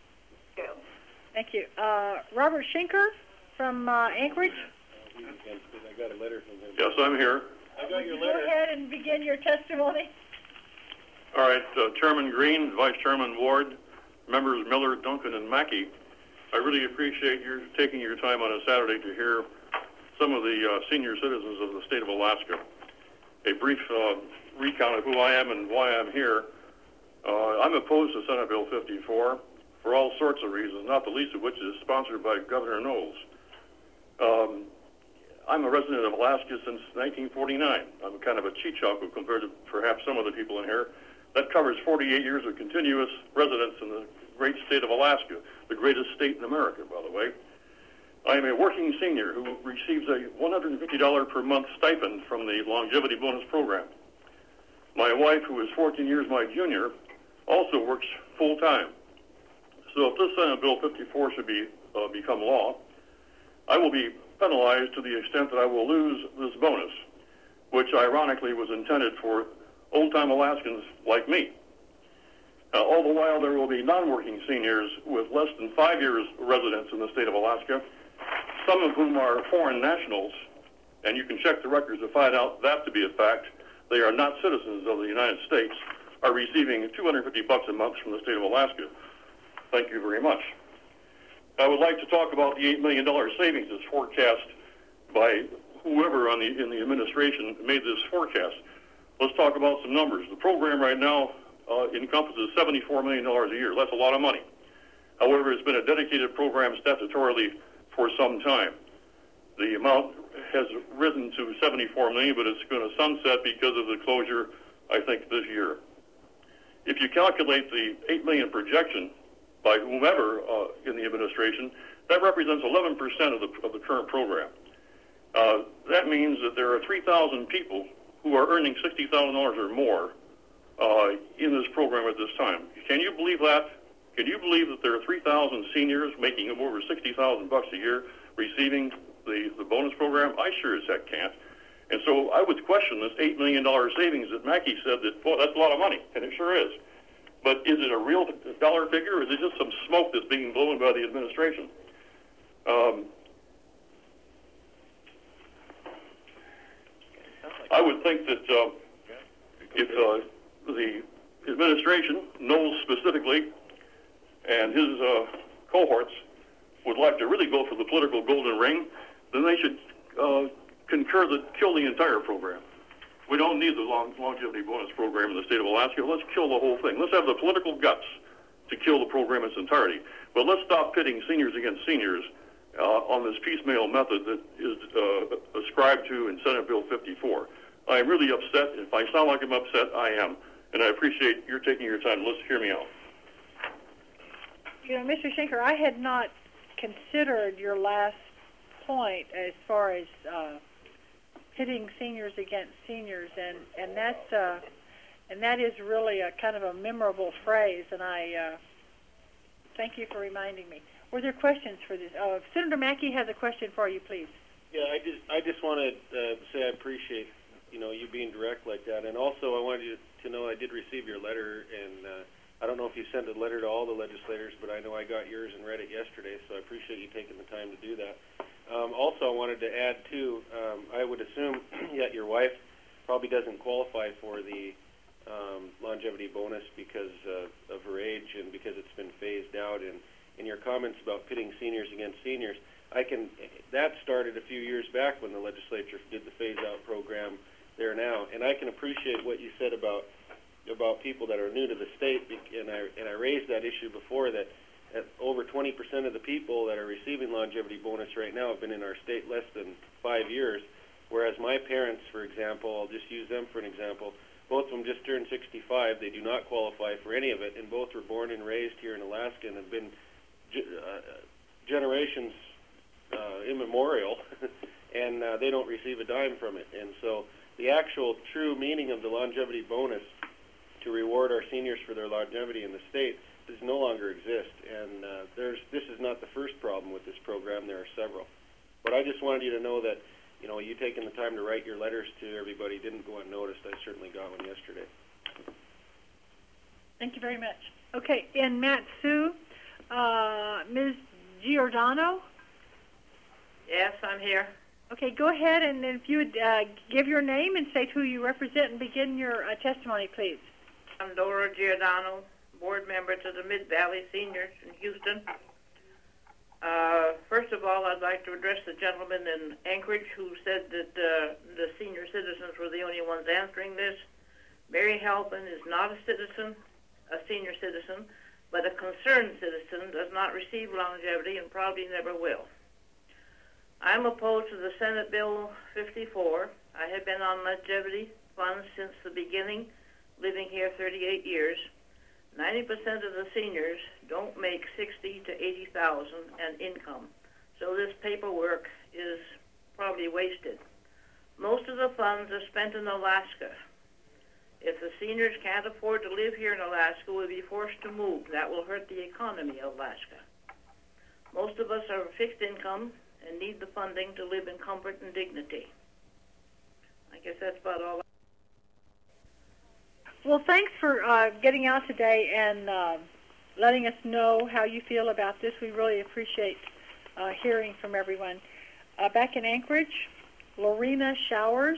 Thank you. Robert Schinker from Anchorage. I got a letter from him. Yes, I'm here. I got your Go letter. ahead and begin your testimony. All right, Chairman Green, Vice Chairman Ward, members Miller, Duncan, and Mackey, I really appreciate your taking your time on a Saturday to hear some of the senior citizens of the state of Alaska. A brief recount of who I am and why I'm here. I'm opposed to Senate Bill 54 for all sorts of reasons, not the least of which is sponsored by Governor Knowles. I'm a resident of Alaska since 1949. I'm kind of a cheechako compared to perhaps some of the people in here. That covers 48 years of continuous residence in the great state of Alaska, the greatest state in America, by the way. I am a working senior who receives a $150 per month stipend from the Longevity Bonus Program. My wife, who is 14 years my junior, also works full-time. So if this Senate Bill 54 should become law, I will be penalized to the extent that I will lose this bonus, which ironically was intended for old-time Alaskans like me. All the while, there will be non-working seniors with less than 5 years residence in the state of Alaska, some of whom are foreign nationals, and you can check the records to find out that to be a fact. They are not citizens of the United States, are receiving $250 a month from the state of Alaska. Thank you very much. I would like to talk about the $8 million savings that's forecast by whoever in the administration made this forecast. Let's talk about some numbers. The program right now encompasses $74 million a year. That's a lot of money. However, it's been a dedicated program statutorily for some time. The amount has risen to $74 million, but it's going to sunset because of the closure, I think, this year. If you calculate the $8 million projection by whomever in the administration, that represents 11% of the current program. That means that there are 3,000 people who are earning $60,000 or more in this program at this time. Can you believe that? Can you believe that there are 3,000 seniors making over $60,000 a year receiving the bonus program? I sure as heck can't. And so I would question this $8 million savings that Mackey said that, well, that's a lot of money, and it sure is. But is it a real dollar figure, or is it just some smoke that's being blown by the administration? I would think that if the administration, Knowles specifically, and his cohorts would like to really go for the political golden ring, then they should concur to kill the entire program. We don't need the longevity bonus program in the state of Alaska. Let's kill the whole thing. Let's have the political guts to kill the program in its entirety. But let's stop pitting seniors against seniors on this piecemeal method that is ascribed to in Senate Bill 54. I am really upset. If I sound like I'm upset, I am. And I appreciate your taking your time. Let's hear me out. Mr. Schenker, I had not considered your last point as far as pitting seniors against seniors, and that is really a kind of a memorable phrase, and I thank you for reminding me. Were there questions for this? Senator Mackey has a question for you, please. Yeah, I just want to say I appreciate you being direct like that, and also I wanted you to know I did receive your letter, and I don't know if you sent a letter to all the legislators, but I know I got yours and read it yesterday, so I appreciate you taking the time to do that. Also, I wanted to add too, I would assume that your wife probably doesn't qualify for the longevity bonus because of her age and because it's been phased out. And in your comments about pitting seniors against seniors, that started a few years back when the legislature did the phase-out program there now, and I can appreciate what you said about people that are new to the state, and I raised that issue before that over 20% of the people that are receiving longevity bonus right now have been in our state less than 5 years, whereas my parents, for example, I'll just use them for an example, both of them just turned 65. They do not qualify for any of it, and both were born and raised here in Alaska and have been generations immemorial, and they don't receive a dime from it. And so the actual true meaning of the longevity bonus to reward our seniors for their longevity in the state does no longer exist. And this is not the first problem with this program. There are several. But I just wanted you to know that, you taking the time to write your letters to everybody didn't go unnoticed. I certainly got one yesterday. Thank you very much. Okay, and Mat-Su, Ms. Giordano? Yes, I'm here. Okay, go ahead, and if you would give your name and state who you represent and begin your testimony, please. I'm Dora Giordano, board member to the Mid-Valley Seniors in Houston. First of all, I'd like to address the gentleman in Anchorage who said that the senior citizens were the only ones answering this. Mary Halpin is not a senior citizen, but a concerned citizen, does not receive longevity and probably never will. I'm opposed to the Senate Bill 54. I have been on longevity funds since the beginning, living here 38 years. 90% of the seniors don't make $60,000 to $80,000 in income, so this paperwork is probably wasted. Most of the funds are spent in Alaska. If the seniors can't afford to live here in Alaska, we'll be forced to move. That will hurt the economy of Alaska. Most of us are fixed income and need the funding to live in comfort and dignity. I guess that's about all. Well, thanks for getting out today and letting us know how you feel about this. We really appreciate hearing from everyone. Back in Anchorage, Lorena Showers.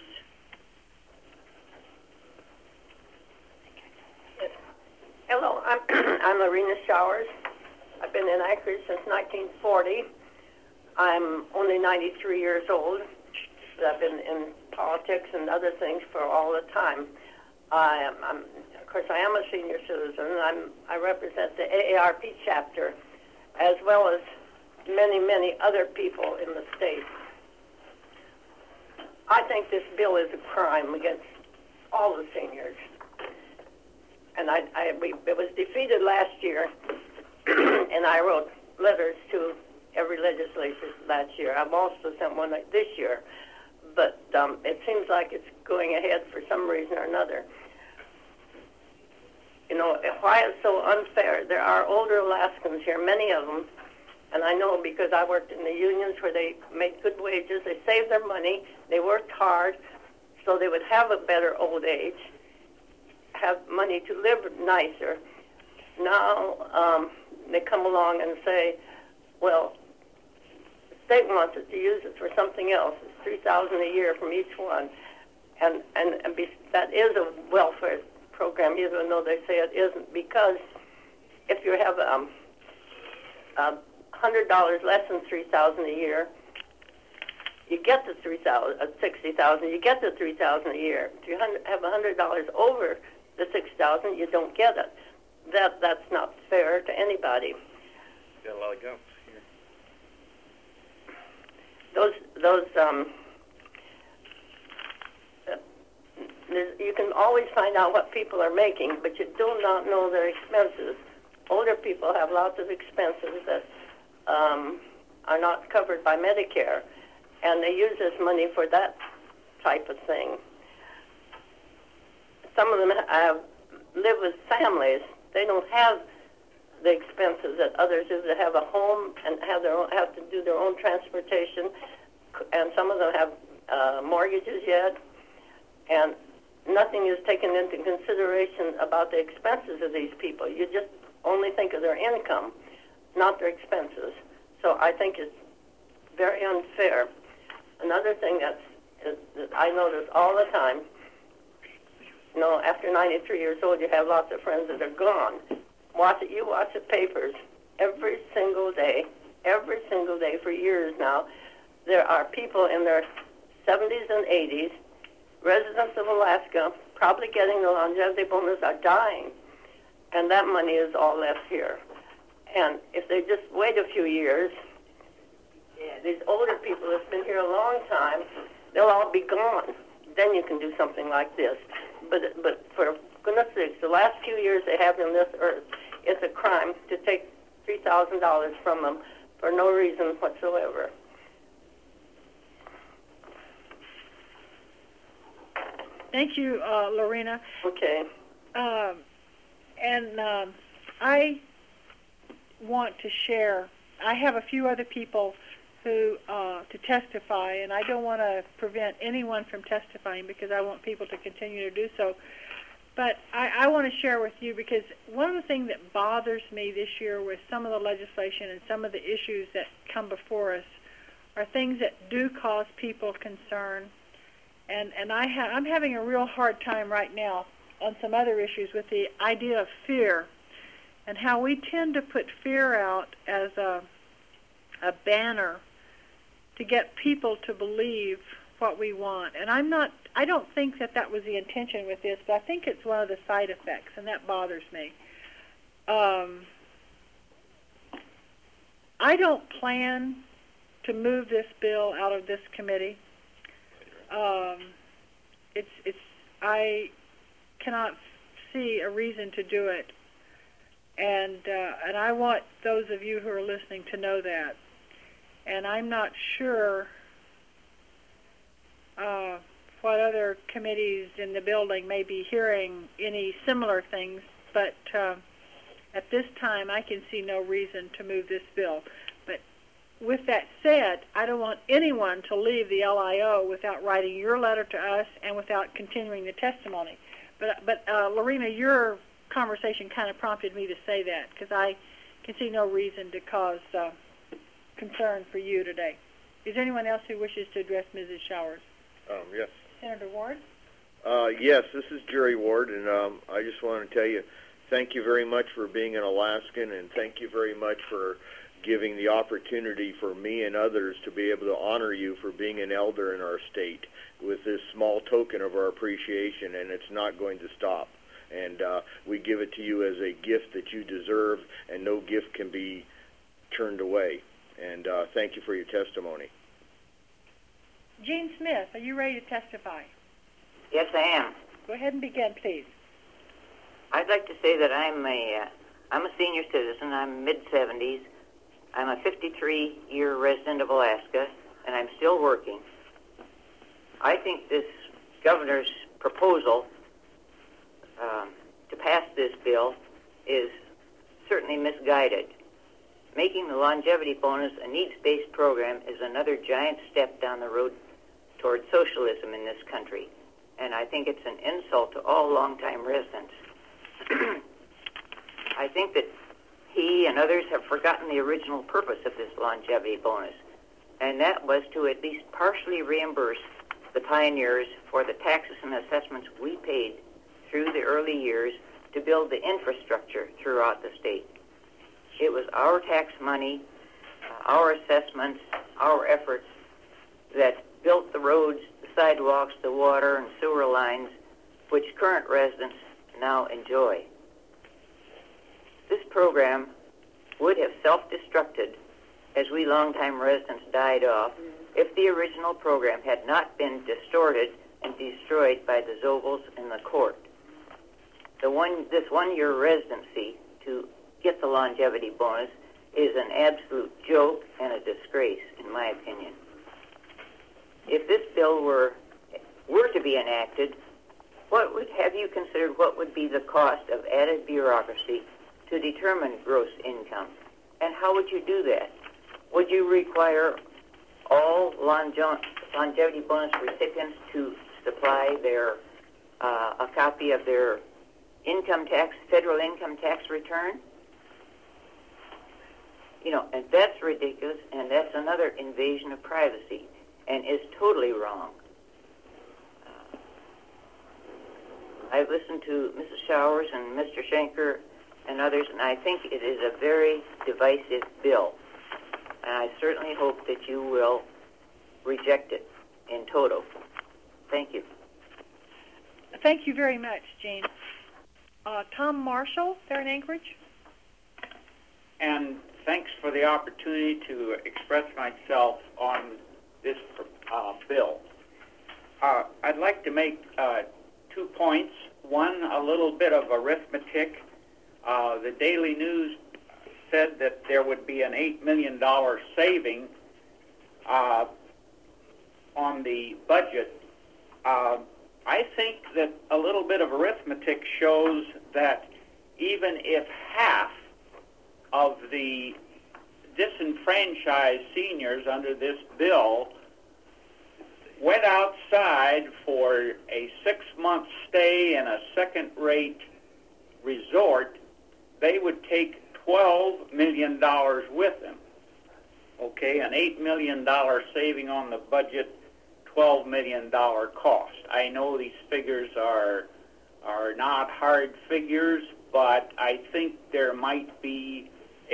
Hello, I'm Lorena Showers. I've been in Anchorage since 1940. I'm only 93 years old, but I've been in politics and other things for all the time. Of course, I am a senior citizen. I represent the AARP chapter, as well as many, many other people in the state. I think this bill is a crime against all the seniors. And it was defeated last year, and I wrote letters to every legislature last year. I've also sent one this year, but it seems like it's going ahead for some reason or another. Why it's so unfair? There are older Alaskans here, many of them, and I know because I worked in the unions where they made good wages. They saved their money. They worked hard so they would have a better old age, have money to live nicer. Now they come along and say, well, the state wants it to use it for something else. It's $3,000 a year from each one, and that is a welfare program, even though they say it isn't, because if you have $100 less than $3,000 a year, you get the $60,000. You get the $3,000 a year. If you have $100 over the $6,000, you don't get it. That's not fair to anybody. Got a lot of gums here. You can always find out what people are making, but you do not know their expenses. older people have lots of expenses that are not covered by Medicare, and they use this money for that type of thing. Some of them live with families. They don't have the expenses that others do. They have a home and have to do their own transportation, and some of them have mortgages yet, and nothing is taken into consideration about the expenses of these people. You just only think of their income, not their expenses. So I think it's very unfair. Another thing that I notice all the time, after 93 years old, you have lots of friends that are gone. You watch the papers every single day for years now. There are people in their 70s and 80s, residents of Alaska, probably getting the longevity bonus, are dying, and that money is all left here. And if they just wait a few years, these older people that's been here a long time, they'll all be gone. Then you can do something like this. But for goodness sakes, the last few years they have on this earth, it's a crime to take $3,000 from them for no reason whatsoever. Thank you, Lorena. Okay. I want to share. I have a few other people who to testify, and I don't want to prevent anyone from testifying because I want people to continue to do so. But I want to share with you, because one of the things that bothers me this year with some of the legislation and some of the issues that come before us are things that do cause people concern. And I'm having a real hard time right now on some other issues with the idea of fear and how we tend to put fear out as a banner to get people to believe what we want. And I don't think that was the intention with this, but I think it's one of the side effects, and that bothers me. I don't plan to move this bill out of this committee. I cannot see a reason to do it, and I want those of you who are listening to know that. And I'm not sure what other committees in the building may be hearing any similar things, but at this time I can see no reason to move this bill. But with that said, I don't want anyone to leave the LIO without writing your letter to us and without continuing the testimony. But Lorena, your conversation kind of prompted me to say that, because I can see no reason to cause concern for you today. Is there anyone else who wishes to address Mrs. Showers? Yes. Senator Ward? Yes, this is Jerry Ward, and I just want to tell you, thank you very much for being an Alaskan, and thank you very much for giving the opportunity for me and others to be able to honor you for being an elder in our state with this small token of our appreciation, and it's not going to stop. And we give it to you as a gift that you deserve, and no gift can be turned away. And thank you for your testimony. Gene Smith, are you ready to testify? Yes, I am. Go ahead and begin, please. I'd like to say that I'm a senior citizen. I'm mid-70s. I'm a 53-year resident of Alaska, and I'm still working. I think this governor's proposal to pass this bill is certainly misguided. Making the longevity bonus a needs-based program is another giant step down the road toward socialism in this country, and I think it's an insult to all longtime residents. I think that he and others have forgotten the original purpose of this longevity bonus, and that was to at least partially reimburse the pioneers for the taxes and assessments we paid through the early years to build the infrastructure throughout the state. It was our tax money, our assessments, our efforts that built the roads, the sidewalks, the water and sewer lines, which current residents now enjoy. This program would have self-destructed as we longtime residents died off if the original program had not been distorted and destroyed by the Zogels and the court. This one-year residency to get the longevity bonus is an absolute joke and a disgrace, in my opinion. If this bill were to be enacted, have you considered what would be the cost of added bureaucracy to determine gross income? And how would you do that? Would you require all longevity bonus recipients to supply their a copy of their federal income tax return? And that's ridiculous, and that's another invasion of privacy, and is totally wrong. I've listened to Mrs. Showers and Mr. Schenker and others, and I think it is a very divisive bill. And I certainly hope that you will reject it in toto. Thank you. Thank you very much, Jean. Tom Marshall, there in Anchorage. And thanks for the opportunity to express myself on this bill. I'd like to make 2 points. One, a little bit of arithmetic. The Daily News said that there would be an $8 million saving on the budget. I think that a little bit of arithmetic shows that even if half of the disenfranchised seniors under this bill went outside for a 6-month stay in a second-rate resort, they would take $12 million with them. Okay, an $8 million saving on the budget, $12 million cost. I know these figures are not hard figures, but I think there might be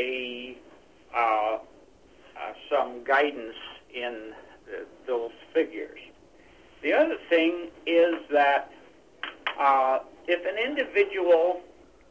some guidance in those figures. The other thing is that if an individual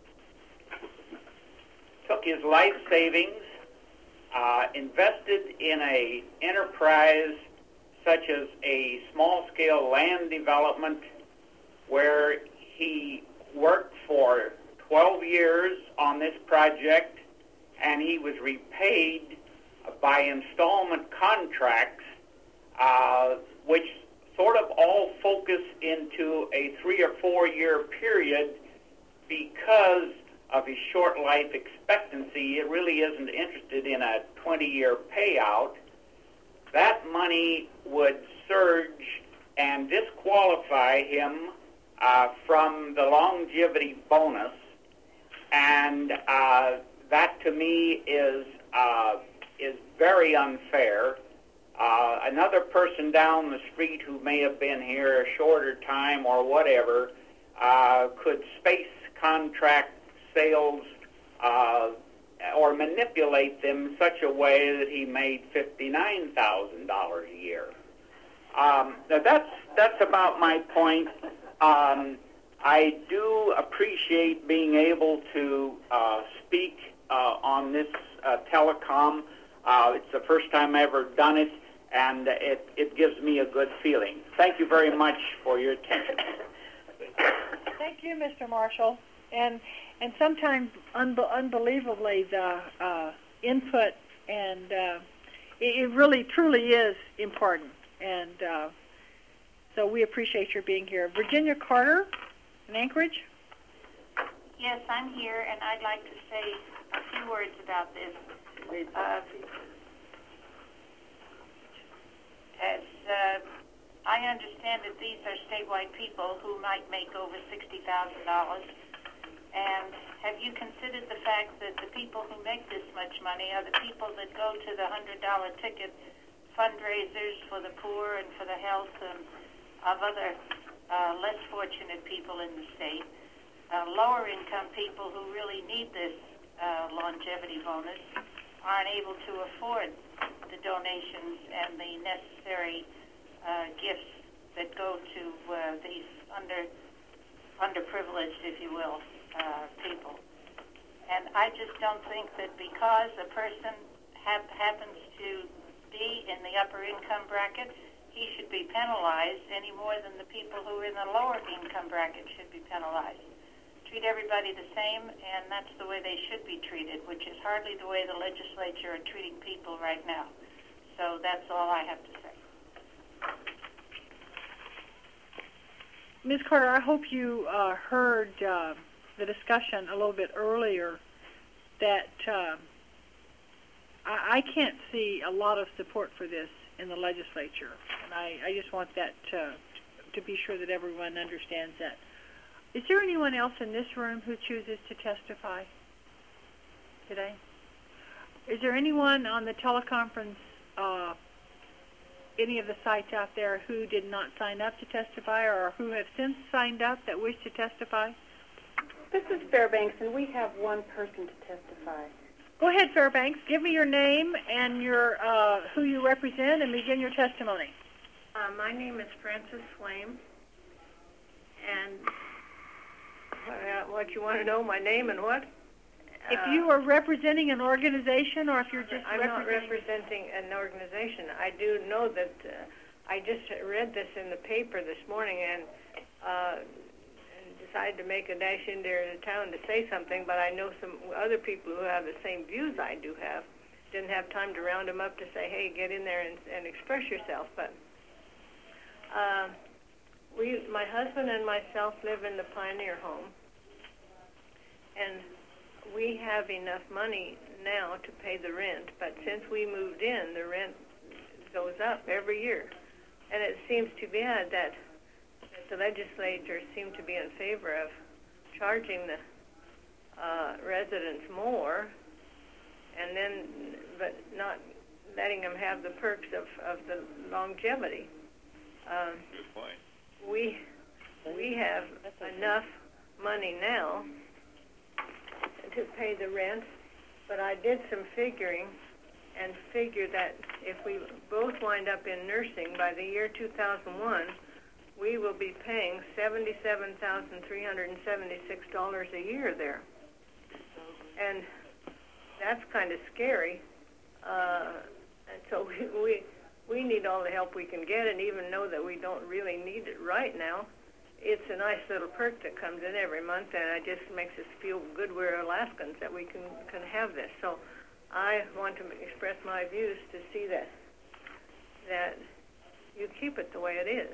took his life savings, invested in a enterprise such as a small-scale land development where he worked for 12 years on this project and he was repaid by installment contracts, which sort of all focus into a 3 or 4 year period because of his short life expectancy. It really isn't interested in a 20-year payout. That money would surge and disqualify him from the longevity bonus, and that to me is very unfair. Another person down the street who may have been here a shorter time or whatever could space contract sales or manipulate them in such a way that he made $59,000 a year. Now that's about my point. I do appreciate being able to speak on this telecom. It's the first time I've ever done it, and it gives me a good feeling. Thank you very much for your attention. Thank you, Mr. Marshall. And sometimes, unbelievably, the input and it really, truly is important. And so we appreciate your being here. Virginia Carter in Anchorage. Yes, I'm here, and I'd like to say a few words about this. As I understand that these are statewide people who might make over $60,000. And have you considered the fact that the people who make this much money are the people that go to the $100 ticket fundraisers for the poor and for the health of other less fortunate people in the state? Lower income people who really need this longevity bonus aren't able to afford the donations and the necessary gifts that go to these underprivileged, if you will, people. And I just don't think that because a person happens to be in the upper income bracket, he should be penalized any more than the people who are in the lower income bracket should be penalized. treat everybody the same, and that's the way they should be treated, which is hardly the way the legislature are treating people right now. So that's all I have to say. Ms. Carter, I hope you heard the discussion a little bit earlier that I can't see a lot of support for this in the legislature, and I just want that to be sure that everyone understands that. Is there anyone else in this room who chooses to testify today? Is there anyone on the teleconference, any of the sites out there who did not sign up to testify or who have since signed up that wish to testify? This is Fairbanks, and we have one person to testify. Go ahead, Fairbanks. Give me your name and your who you represent, and begin your testimony. My name is Frances Flame, and what you want to know, my name and what? If you are representing an organization, or if you're just I'm not representing an organization. I do know that I just read this in the paper this morning and decided to make a dash in there to town to say something, but I know some other people who have the same views I do have. Didn't have time to round them up to say, hey, get in there and express yourself. But my husband and myself live in the Pioneer home, and we have enough money now to pay the rent, but since we moved in, the rent goes up every year. And it seems too bad that the legislators seem to be in favor of charging the residents more, and then but not letting them have the perks of the longevity. Good point. We have enough money now to pay the rent, but I did some figuring and figured that if we both wind up in nursing by the year 2001, we will be paying $77,376 a year there. And that's kind of scary. And so we need all the help we can get, and even know that we don't really need it right now. It's a nice little perk that comes in every month, and it just makes us feel good we're Alaskans that we can have this. So I want to express my views to see that you keep it the way it is.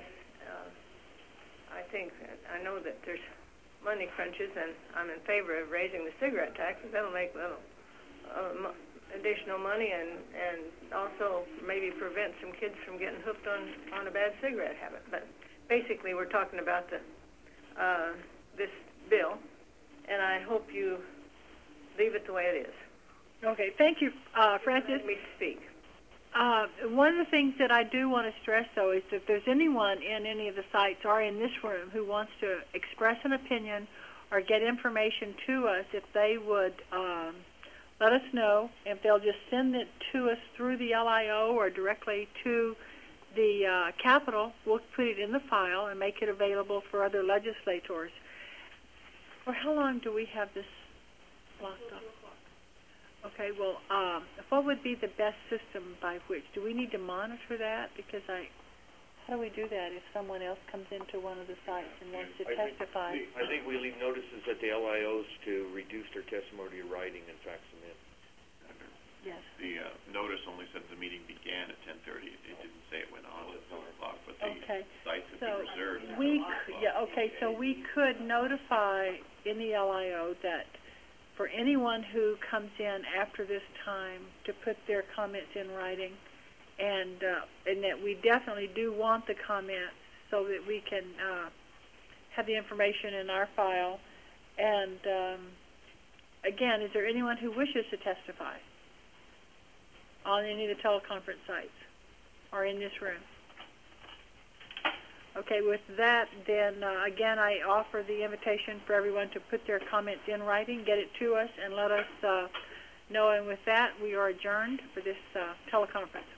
I know that there's money crunches, and I'm in favor of raising the cigarette taxes. That'll make little additional money, and also maybe prevent some kids from getting hooked on a bad cigarette habit. But basically, we're talking about this bill, and I hope you leave it the way it is. Okay, thank you, Francis. Let me speak. One of the things that I do want to stress, though, is that if there's anyone in any of the sites or in this room who wants to express an opinion or get information to us, if they would let us know. If they'll just send it to us through the LIO or directly to the Capitol, we'll put it in the file and make it available for other legislators. For how long do we have this locked up? Okay, well, what would be the best system by which? Do we need to monitor that? Because how do we do that if someone else comes into one of the sites and wants to testify? I think we leave notices at the LIOs to reduce their testimony to writing and fax them in. Yes. The notice only said the meeting began at 10:30. It didn't say it went on at 4 o'clock, but the sites have been reserved. So we could notify in the LIO that for anyone who comes in after this time to put their comments in writing, and that we definitely do want the comments so that we can have the information in our file. And again, is there anyone who wishes to testify on any of the teleconference sites or in this room? Okay, with that, then again, I offer the invitation for everyone to put their comments in writing, get it to us, and let us know. And with that, we are adjourned for this teleconference.